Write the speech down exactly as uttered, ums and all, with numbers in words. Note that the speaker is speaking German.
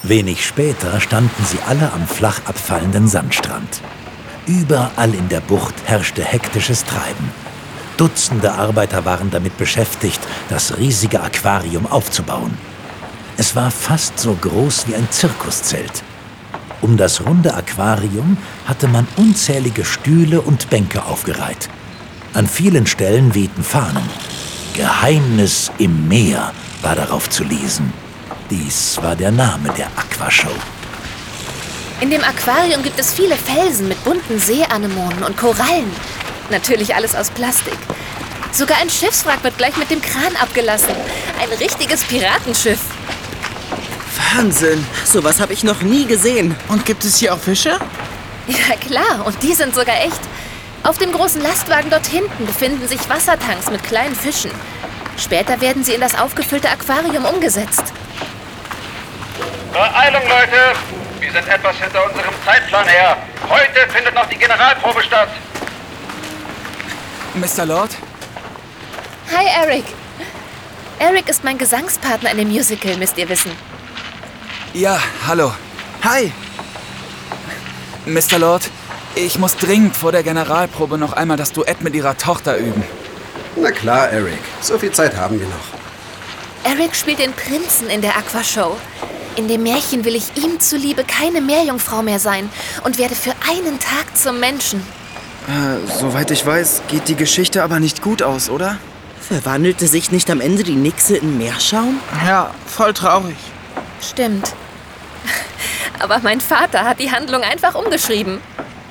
Wenig später standen sie alle am flach abfallenden Sandstrand. Überall in der Bucht herrschte hektisches Treiben. Dutzende Arbeiter waren damit beschäftigt, das riesige Aquarium aufzubauen. Es war fast so groß wie ein Zirkuszelt. Um das runde Aquarium hatte man unzählige Stühle und Bänke aufgereiht. An vielen Stellen wehten Fahnen. Geheimnis im Meer war darauf zu lesen. Dies war der Name der Aquashow. In dem Aquarium gibt es viele Felsen mit bunten Seeanemonen und Korallen. Natürlich alles aus Plastik. Sogar ein Schiffswrack wird gleich mit dem Kran abgelassen. Ein richtiges Piratenschiff. Wahnsinn, sowas habe ich noch nie gesehen. Und gibt es hier auch Fische? Ja klar, und die sind sogar echt. Auf dem großen Lastwagen dort hinten befinden sich Wassertanks mit kleinen Fischen. Später werden sie in das aufgefüllte Aquarium umgesetzt. Beeilung, Leute! Wir sind etwas hinter unserem Zeitplan her. Heute findet noch die Generalprobe statt. Mister Lord? Hi, Eric. Eric ist mein Gesangspartner in dem Musical, müsst ihr wissen. Ja, hallo. Hi. Mister Lord, ich muss dringend vor der Generalprobe noch einmal das Duett mit Ihrer Tochter üben. Na klar, Eric. So viel Zeit haben wir noch. Eric spielt den Prinzen in der Aquashow. In dem Märchen will ich ihm zuliebe keine Meerjungfrau mehr sein und werde für einen Tag zum Menschen. Äh, soweit ich weiß, geht die Geschichte aber nicht gut aus, oder? Verwandelte sich nicht am Ende die Nixe in Meerschaum? Ja, voll traurig. Stimmt. Aber mein Vater hat die Handlung einfach umgeschrieben.